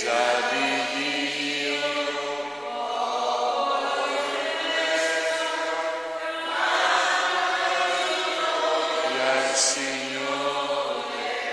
Chiesa di Dio. Gloria al Signore.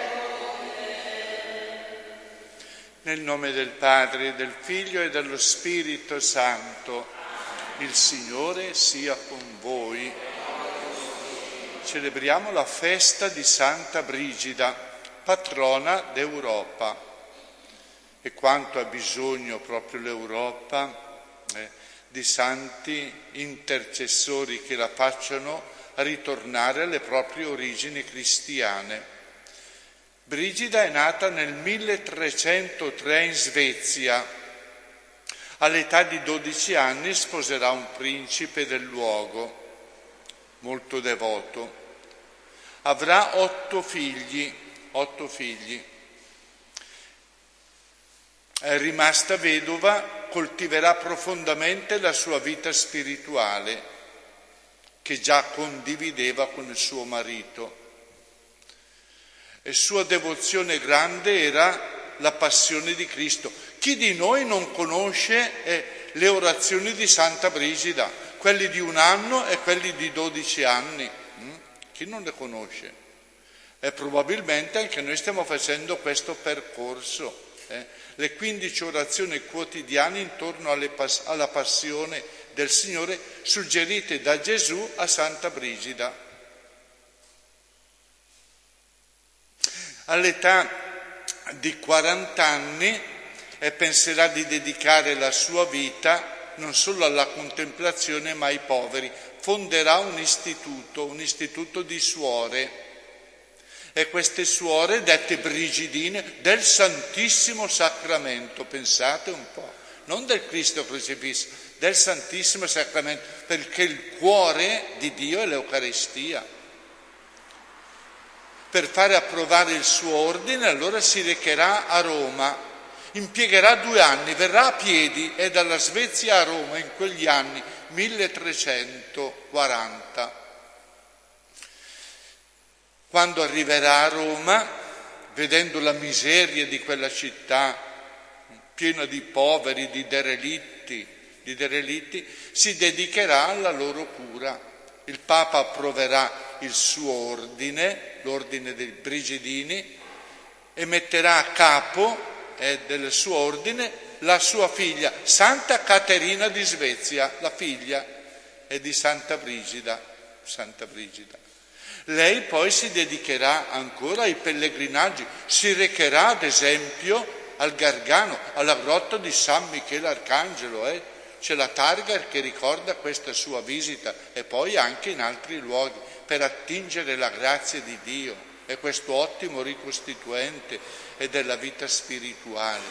Nel nome del Padre, del Figlio e dello Spirito Santo, il Signore sia con voi. Celebriamo la festa di Santa Brigida, patrona d'Europa. E quanto ha bisogno proprio l'Europa di santi intercessori che la facciano ritornare alle proprie origini cristiane. Brigida è nata nel 1303 in Svezia. All'età di 12 anni sposerà un principe del luogo, molto devoto. Avrà 8 figli. È rimasta vedova, coltiverà profondamente la sua vita spirituale, che già condivideva con il suo marito. E sua devozione grande era la passione di Cristo. Chi di noi non conosce le orazioni di Santa Brigida, quelli di 1 anno e quelli di 12 anni? Chi non le conosce? E probabilmente anche noi stiamo facendo questo percorso. Le 15 orazioni quotidiane intorno alla passione del Signore suggerite da Gesù a Santa Brigida. All'età di 40 anni penserà di dedicare la sua vita non solo alla contemplazione ma ai poveri. Fonderà un istituto di suore. E queste suore, dette brigidine, del Santissimo Sacramento, pensate un po', non del Cristo crocifisso, del Santissimo Sacramento, perché il cuore di Dio è l'Eucaristia. Per fare approvare il suo ordine, allora si recherà a Roma, impiegherà 2 anni, verrà a piedi e dalla Svezia a Roma in quegli anni, 1340. Quando arriverà a Roma, vedendo la miseria di quella città, piena di poveri, di derelitti, si dedicherà alla loro cura. Il Papa approverà il suo ordine, l'ordine dei Brigidini, e metterà a capo del suo ordine la sua figlia, Santa Caterina di Svezia, la figlia è di Santa Brigida. Lei poi si dedicherà ancora ai pellegrinaggi, si recherà ad esempio al Gargano, alla grotta di San Michele Arcangelo, c'è la targa che ricorda questa sua visita, e poi anche in altri luoghi, per attingere la grazia di Dio e questo ottimo ricostituente e della vita spirituale.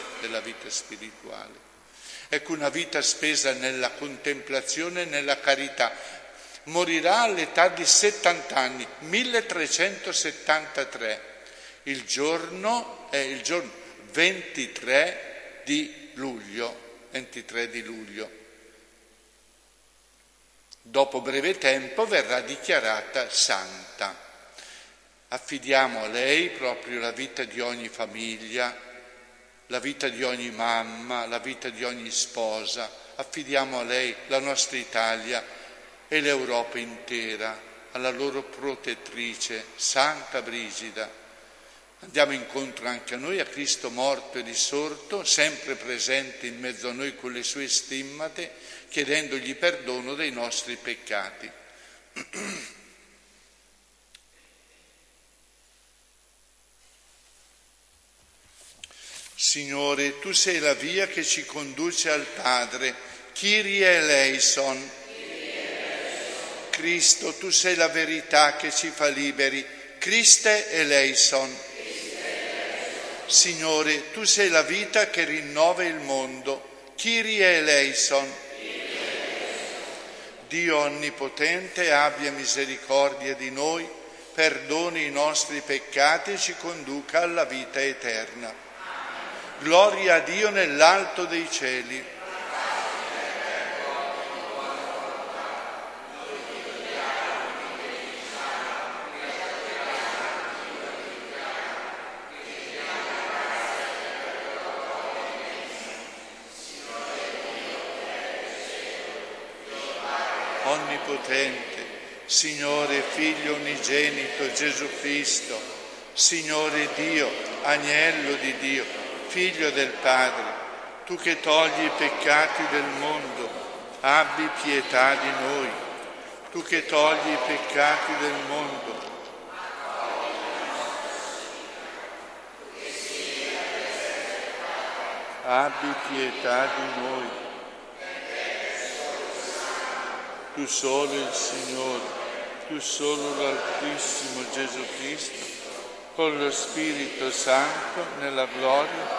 Ecco, una vita spesa nella contemplazione e nella carità. Morirà all'età di 70 anni, 1373. Il giorno è il giorno 23 di luglio. Dopo breve tempo verrà dichiarata santa. Affidiamo a lei proprio la vita di ogni famiglia, la vita di ogni mamma, la vita di ogni sposa. Affidiamo a lei la nostra Italia e l'Europa intera, alla loro protettrice, Santa Brigida. Andiamo incontro anche a noi, a Cristo morto e risorto, sempre presente in mezzo a noi con le sue stimmate, chiedendogli perdono dei nostri peccati. Signore, tu sei la via che ci conduce al Padre. Kyrie eleison. Cristo, tu sei la verità che ci fa liberi. Christe eleison. Signore, tu sei la vita che rinnova il mondo. Kyrie eleison. Dio onnipotente, abbia misericordia di noi, perdoni i nostri peccati e ci conduca alla vita eterna. Gloria a Dio nell'alto dei cieli. onnipotente, Signore Figlio unigenito Gesù Cristo, Signore Dio, Agnello di Dio, Figlio del Padre, Tu che togli i peccati del mondo, abbi pietà di noi. Tu che togli i peccati del mondo, abbi pietà di noi. Tu solo il Signore, Tu solo l'Altissimo Gesù Cristo, con lo Spirito Santo nella gloria.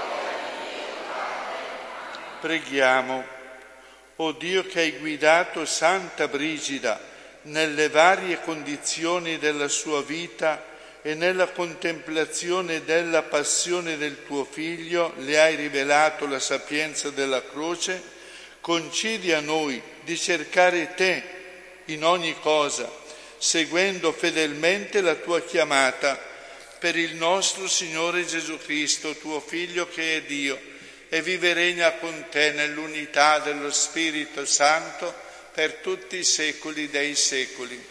Preghiamo. O Dio che hai guidato Santa Brigida nelle varie condizioni della sua vita e nella contemplazione della passione del tuo Figlio le hai rivelato la sapienza della croce, concedi a noi di cercare te in ogni cosa, seguendo fedelmente la tua chiamata, per il nostro Signore Gesù Cristo, tuo Figlio che è Dio, e vive e regna con te nell'unità dello Spirito Santo per tutti i secoli dei secoli.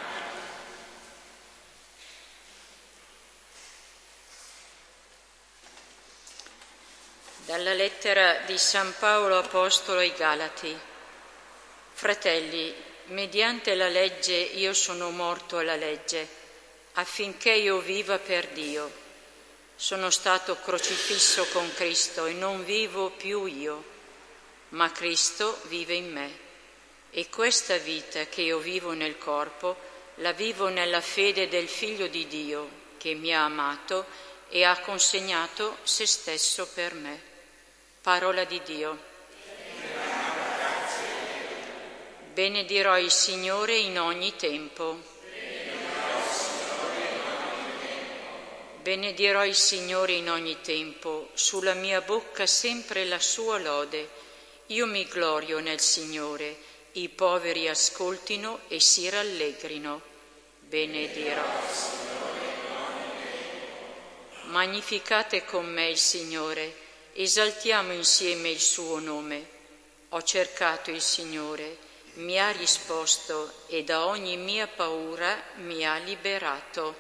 Dalla lettera di San Paolo Apostolo ai Galati. Fratelli, mediante la legge io sono morto alla legge, affinché io viva per Dio. Sono stato crocifisso con Cristo e non vivo più io, ma Cristo vive in me. E questa vita che io vivo nel corpo, la vivo nella fede del Figlio di Dio, che mi ha amato e ha consegnato se stesso per me. Parola di Dio. Benedirò il Signore in ogni tempo. Benedirò il Signore in ogni tempo, sulla mia bocca sempre la sua lode. Io mi glorio nel Signore, i poveri ascoltino e si rallegrino. Benedirò. Magnificate con me il Signore, esaltiamo insieme il suo nome. Ho cercato il Signore, mi ha risposto e da ogni mia paura mi ha liberato.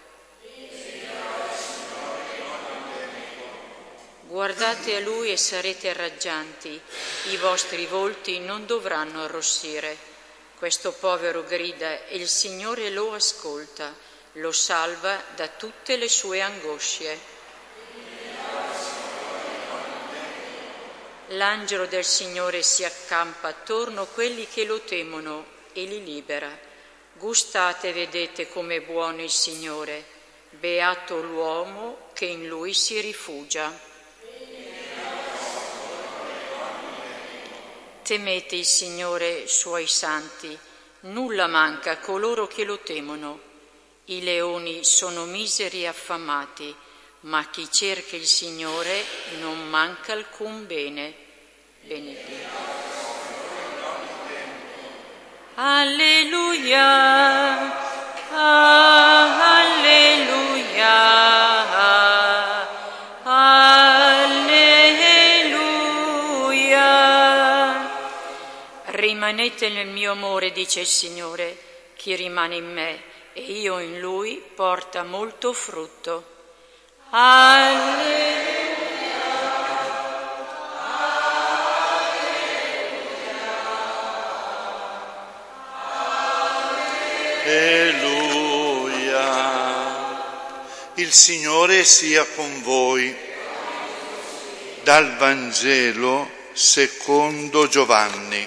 Guardate a Lui e sarete raggianti, i vostri volti non dovranno arrossire. Questo povero grida e il Signore lo ascolta, lo salva da tutte le sue angosce. L'angelo del Signore si accampa attorno a quelli che lo temono e li libera. Gustate e vedete com'è buono il Signore, beato l'uomo che in Lui si rifugia. Temete il Signore, suoi santi, nulla manca a coloro che lo temono. I leoni sono miseri e affamati, ma chi cerca il Signore non manca alcun bene. Benedetto. Alleluia, alleluia, alleluia. Rimanete nel mio amore, dice il Signore, chi rimane in me e io in lui porta molto frutto. Alleluia. Alleluia. Il Signore sia con voi. Dal Vangelo secondo Giovanni.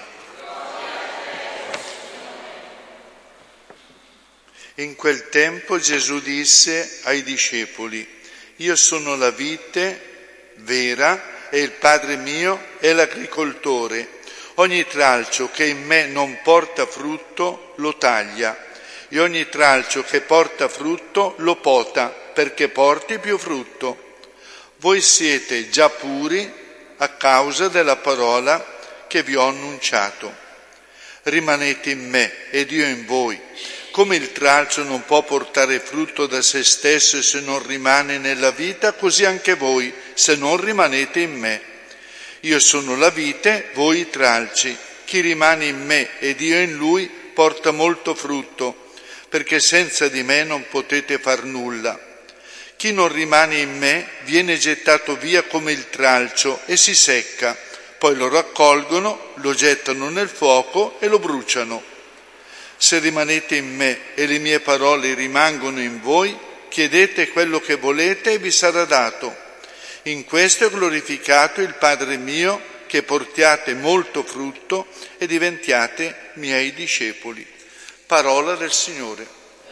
In quel tempo Gesù disse ai discepoli: Io sono la vite vera e il Padre mio è l'agricoltore. Ogni tralcio che in me non porta frutto lo taglia e ogni tralcio che porta frutto lo pota perché porti più frutto. Voi siete già puri a causa della parola che vi ho annunciato. Rimanete in me ed io in voi. Come il tralcio non può portare frutto da se stesso se non rimane nella vita, così anche voi, se non rimanete in me. Io sono la vite, voi i tralci. Chi rimane in me ed io in lui porta molto frutto, perché senza di me non potete far nulla. Chi non rimane in me viene gettato via come il tralcio e si secca, poi lo raccolgono, lo gettano nel fuoco e lo bruciano. Se rimanete in me e le mie parole rimangono in voi, chiedete quello che volete e vi sarà dato. In questo è glorificato il Padre mio, che portiate molto frutto e diventiate miei discepoli. Parola del Signore.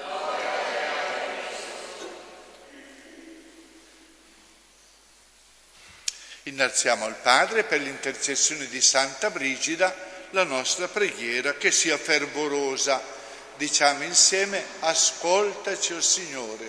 Innalziamo al Padre per l'intercessione di Santa Brigida la nostra preghiera, che sia fervorosa. Diciamo insieme: ascoltaci, o Signore.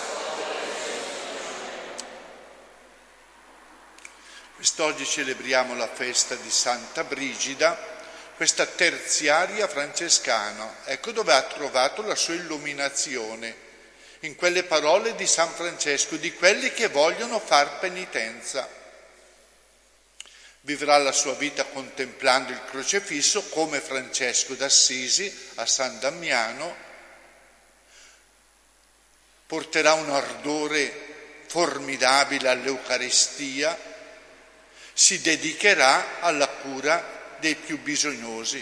Quest'oggi celebriamo la festa di Santa Brigida, questa terziaria francescana. Ecco dove ha trovato la sua illuminazione, in quelle parole di San Francesco, di quelli che vogliono far penitenza. Vivrà la sua vita contemplando il crocefisso come Francesco d'Assisi a San Damiano, porterà un ardore formidabile all'Eucaristia, si dedicherà alla cura dei più bisognosi.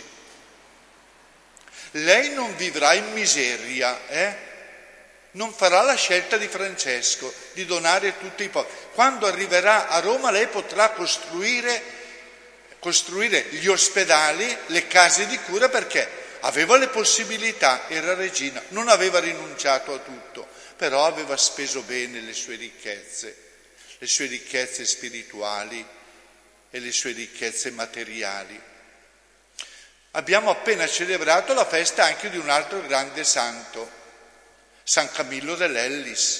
Lei non vivrà in miseria, non farà la scelta di Francesco di donare tutti i poveri. Quando arriverà a Roma lei potrà costruire gli ospedali, le case di cura, perché aveva le possibilità, era regina, non aveva rinunciato a tutto, però aveva speso bene le sue ricchezze spirituali e le sue ricchezze materiali. Abbiamo appena celebrato la festa anche di un altro grande santo, San Camillo dell'Ellis,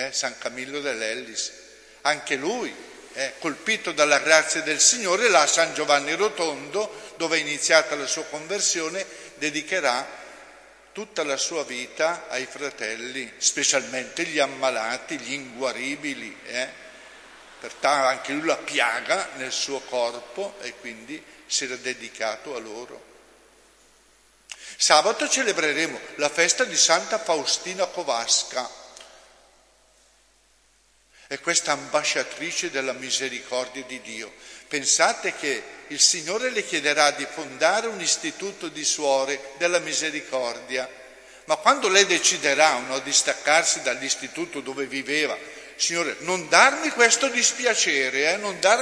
anche lui colpito dalla grazia del Signore, là a San Giovanni Rotondo, dove è iniziata la sua conversione, dedicherà tutta la sua vita ai fratelli, specialmente gli ammalati, gli inguaribili, pertanto anche lui la piaga nel suo corpo e quindi si era dedicato a loro. Sabato celebreremo la festa di Santa Faustina Kowalska. È questa ambasciatrice della misericordia di Dio. Pensate che il Signore le chiederà di fondare un istituto di suore della misericordia, ma quando lei deciderà di staccarsi dall'istituto dove viveva, Signore, non darmi questo dispiacere,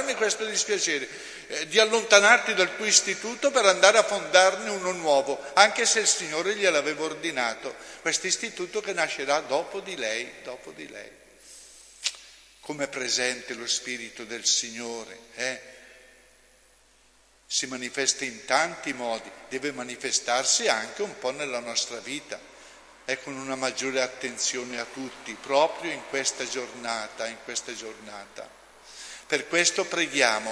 di allontanarti dal tuo istituto per andare a fondarne uno nuovo, anche se il Signore gliel'aveva ordinato, questo istituto che nascerà dopo di lei. Come presente lo Spirito del Signore, si manifesta in tanti modi, deve manifestarsi anche un po' nella nostra vita, con una maggiore attenzione a tutti, proprio in questa giornata. Per questo preghiamo.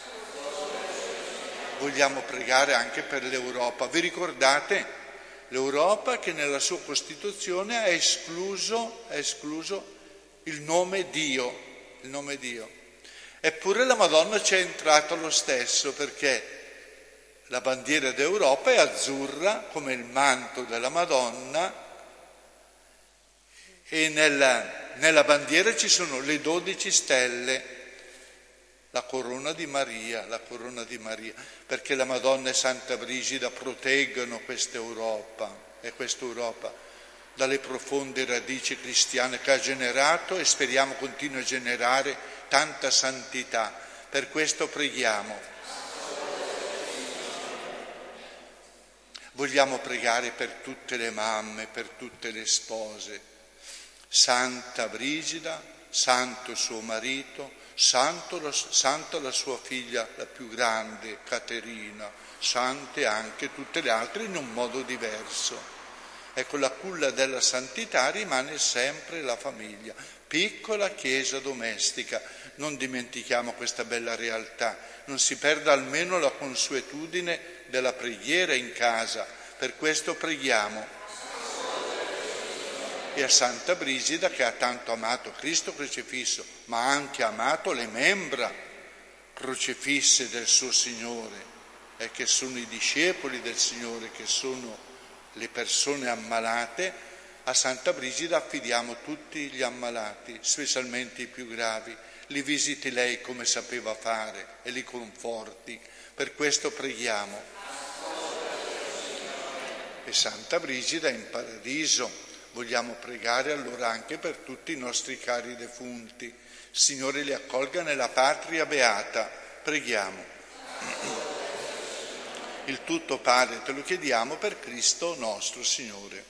Vogliamo pregare anche per l'Europa. Vi ricordate? L'Europa che nella sua Costituzione ha escluso il nome Dio. Eppure la Madonna ci è entrata lo stesso, perché la bandiera d'Europa è azzurra come il manto della Madonna e nella bandiera ci sono le 12 stelle, la corona di Maria, perché la Madonna e Santa Brigida proteggono questa Europa dalle profonde radici cristiane che ha generato e speriamo continui a generare tanta santità. Per questo preghiamo. Vogliamo pregare per tutte le mamme, per tutte le spose. Santa Brigida, santo suo marito, santa la sua figlia, la più grande, Caterina, sante anche tutte le altre in un modo diverso. Ecco, la culla della santità rimane sempre la famiglia, piccola chiesa domestica. Non dimentichiamo questa bella realtà, non si perda almeno la consuetudine della preghiera in casa. Per questo preghiamo. E a Santa Brigida, che ha tanto amato Cristo crocifisso, ma ha anche amato le membra crocifisse del suo Signore, che sono i discepoli del Signore, che sono le persone ammalate, a Santa Brigida affidiamo tutti gli ammalati, specialmente i più gravi. Li visiti lei come sapeva fare e li conforti. Per questo preghiamo. E Santa Brigida in paradiso. Vogliamo pregare allora anche per tutti i nostri cari defunti. Il Signore li accolga nella patria beata. Preghiamo. Il tutto, Padre, te lo chiediamo per Cristo nostro Signore.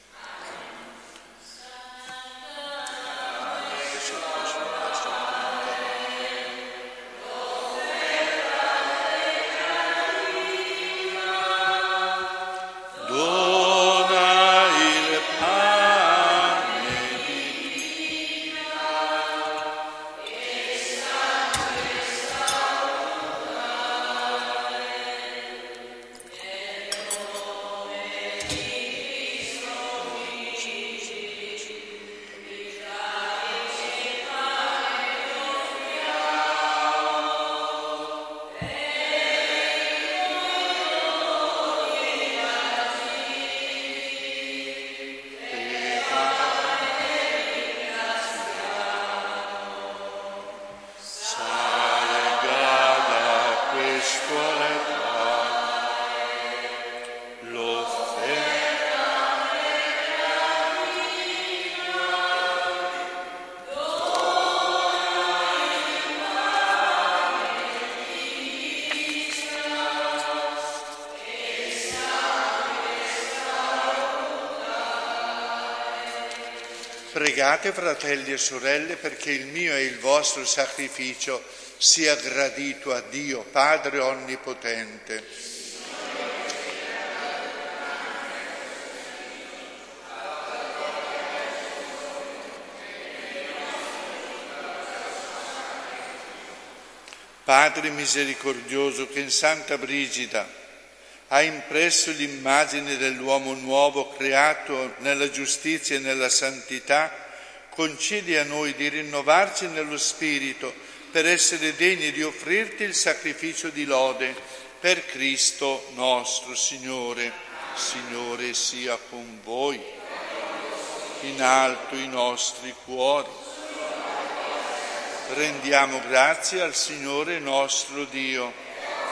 Pregate, fratelli e sorelle, perché il mio e il vostro sacrificio sia gradito a Dio, Padre Onnipotente. Padre misericordioso, che in Santa Brigida ha impresso l'immagine dell'uomo nuovo creato nella giustizia e nella santità, concedi a noi di rinnovarci nello Spirito per essere degni di offrirti il sacrificio di lode per Cristo nostro Signore. Signore sia con voi, in alto i nostri cuori. Rendiamo grazie al Signore nostro Dio.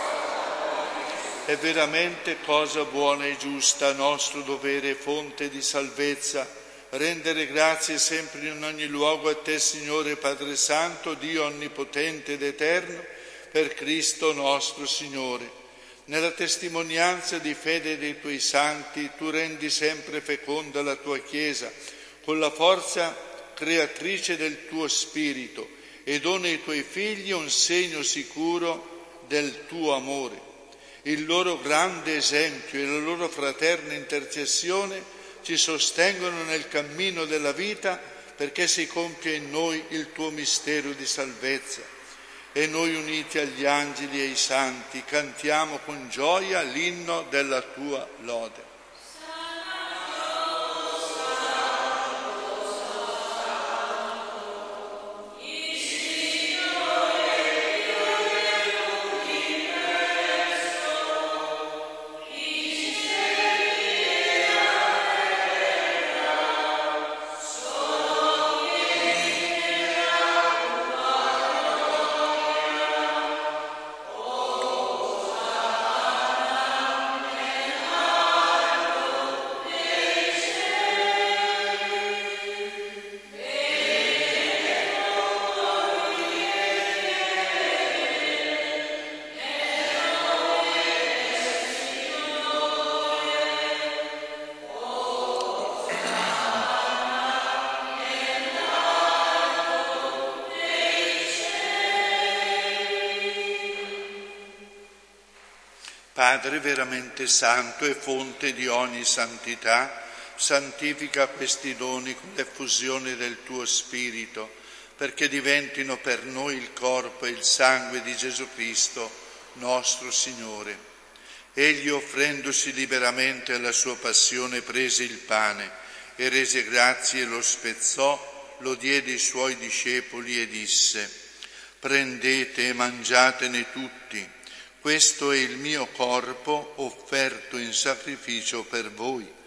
È veramente cosa buona e giusta, nostro dovere e fonte di salvezza, rendere grazie sempre in ogni luogo a te, Signore Padre Santo, Dio onnipotente ed eterno, per Cristo nostro Signore. Nella testimonianza di fede dei tuoi santi, tu rendi sempre feconda la tua Chiesa, con la forza creatrice del tuo Spirito, e dona ai tuoi figli un segno sicuro del tuo amore. Il loro grande esempio e la loro fraterna intercessione ci sostengono nel cammino della vita, perché si compie in noi il tuo mistero di salvezza. E noi, uniti agli angeli e ai santi, cantiamo con gioia l'inno della tua lode. Padre veramente santo e fonte di ogni santità, santifica questi doni con l'effusione del tuo Spirito, perché diventino per noi il corpo e il sangue di Gesù Cristo, nostro Signore. Egli, offrendosi liberamente alla sua passione, prese il pane e rese grazie e lo spezzò, lo diede ai suoi discepoli e disse: prendete e mangiatene tutti. Questo è il mio corpo offerto in sacrificio per voi.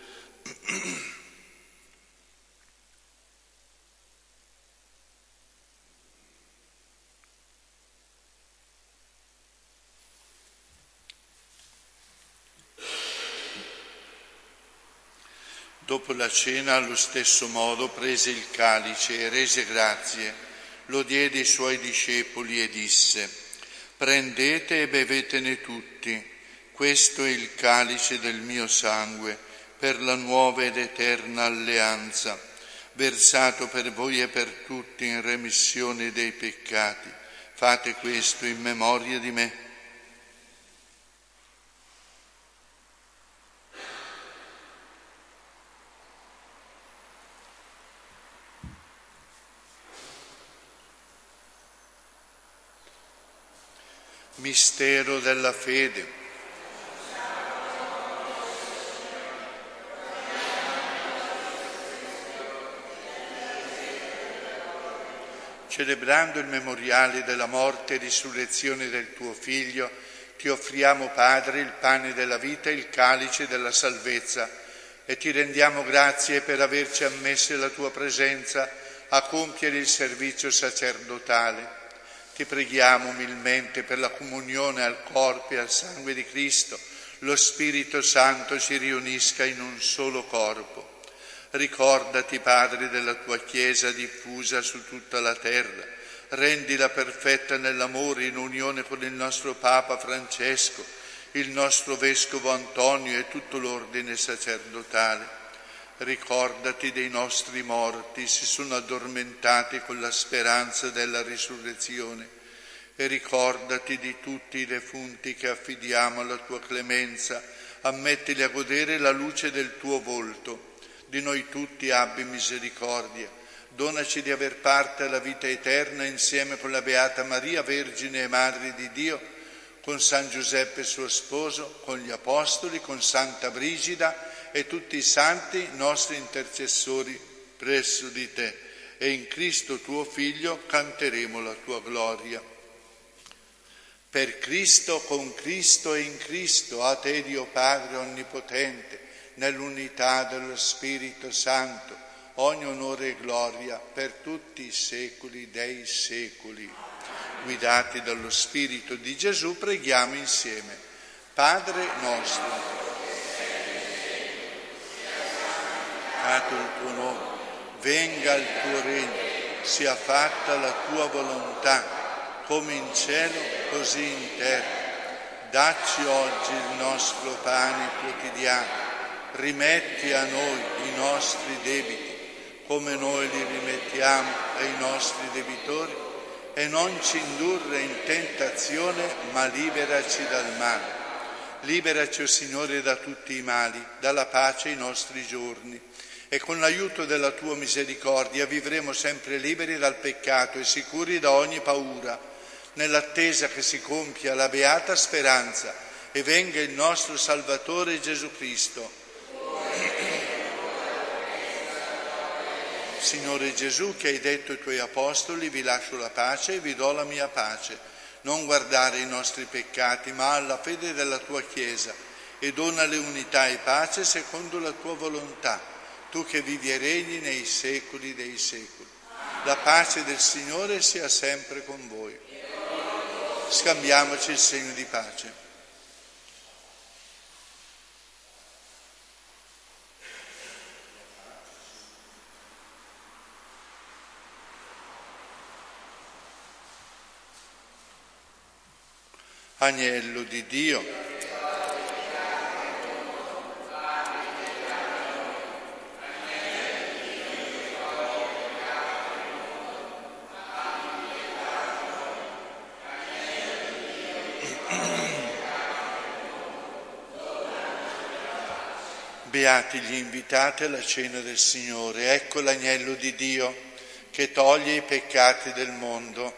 Dopo la cena, allo stesso modo, prese il calice e rese grazie, lo diede ai suoi discepoli e disse: «Prendete e bevetene tutti, questo è il calice del mio sangue, per la nuova ed eterna alleanza, versato per voi e per tutti in remissione dei peccati. Fate questo in memoria di me». Mistero della fede. Celebrando il memoriale della morte e risurrezione del tuo Figlio, ti offriamo, Padre, il pane della vita e il calice della salvezza, e ti rendiamo grazie per averci ammessi alla tua presenza a compiere il servizio sacerdotale. Ti preghiamo umilmente per la comunione al corpo e al sangue di Cristo, lo Spirito Santo ci riunisca in un solo corpo. Ricordati, Padre, della tua Chiesa diffusa su tutta la terra, rendila perfetta nell'amore in unione con il nostro Papa Francesco, il nostro Vescovo Antonio e tutto l'ordine sacerdotale. Ricordati dei nostri morti, si sono addormentati con la speranza della risurrezione, e ricordati di tutti i defunti che affidiamo alla tua clemenza, ammettili a godere la luce del tuo volto. Di noi tutti abbi misericordia, donaci di aver parte alla vita eterna insieme con la Beata Maria, Vergine e Madre di Dio, con San Giuseppe suo sposo, con gli Apostoli, con Santa Brigida e tutti i santi nostri intercessori presso di te, e in Cristo tuo Figlio canteremo la tua gloria. Per Cristo, con Cristo e in Cristo, a te Dio Padre Onnipotente, nell'unità dello Spirito Santo, ogni onore e gloria per tutti i secoli dei secoli. Guidati dallo Spirito di Gesù, preghiamo insieme. Padre nostro, santificato il tuo nome, venga il tuo regno, sia fatta la tua volontà, come in cielo così in terra. Dacci oggi il nostro pane quotidiano, rimetti a noi i nostri debiti, come noi li rimettiamo ai nostri debitori, e non ci indurre in tentazione, ma liberaci dal male. Liberaci, o Signore, da tutti i mali, dalla pace i nostri giorni, e con l'aiuto della tua misericordia vivremo sempre liberi dal peccato e sicuri da ogni paura, nell'attesa che si compia la beata speranza e venga il nostro Salvatore Gesù Cristo. Signore Gesù, che hai detto ai tuoi apostoli: vi lascio la pace e vi do la mia pace, non guardare i nostri peccati, ma alla fede della tua Chiesa, e donale unità e pace secondo la tua volontà, tu che vivi e regni nei secoli dei secoli. La pace del Signore sia sempre con voi. Scambiamoci il segno di pace. Agnello di Dio, beati gli invitati alla cena del Signore. Ecco l'agnello di Dio che toglie i peccati del mondo.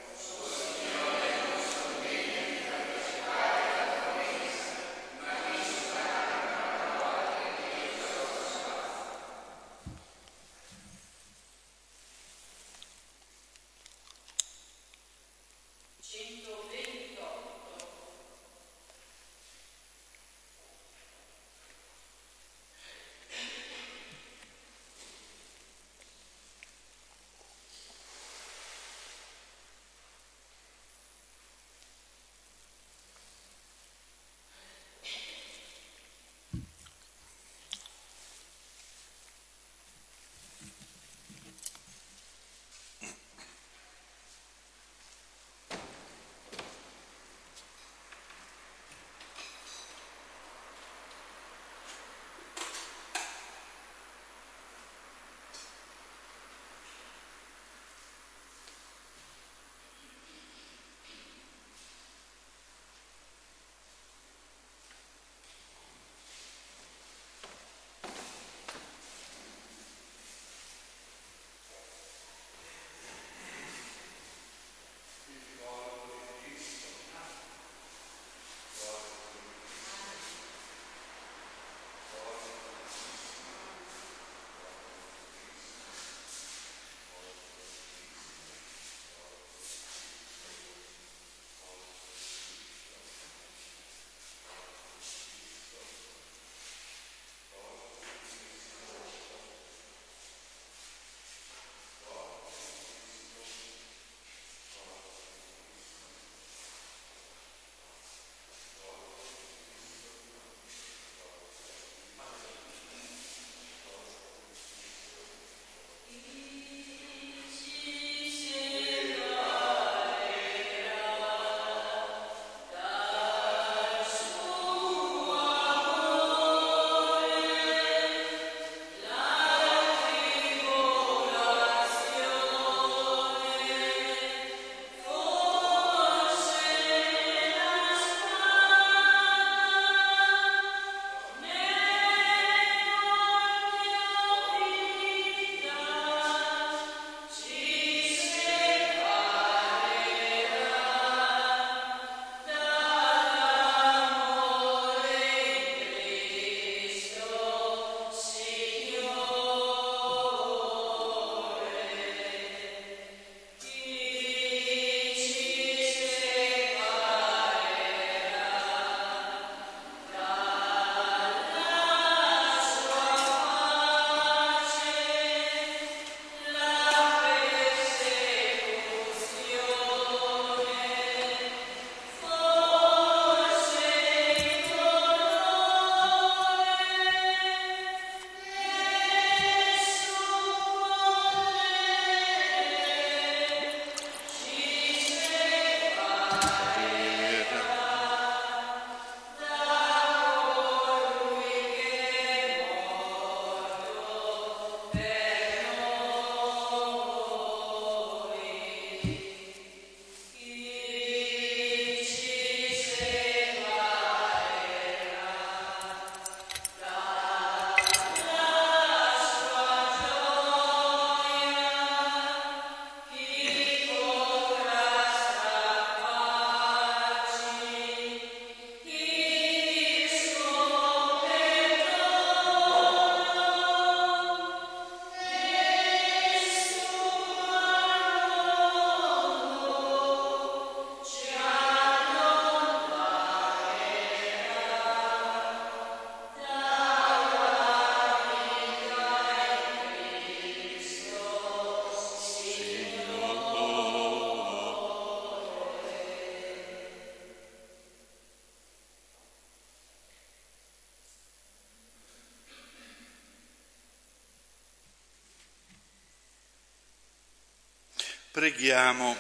Preghiamo.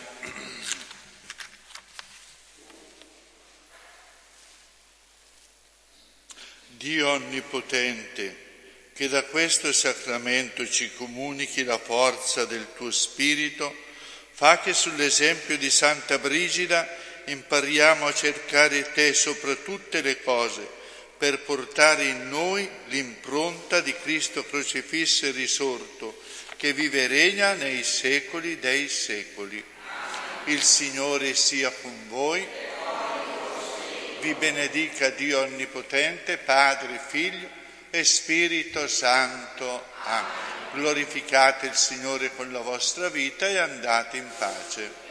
Dio Onnipotente, che da questo sacramento ci comunichi la forza del tuo Spirito, fa che sull'esempio di Santa Brigida impariamo a cercare te sopra tutte le cose, per portare in noi l'impronta di Cristo crocifisso e risorto, che vive e regna nei secoli dei secoli. Il Signore sia con voi. Vi benedica Dio Onnipotente, Padre, Figlio e Spirito Santo. Amen. Glorificate il Signore con la vostra vita e andate in pace.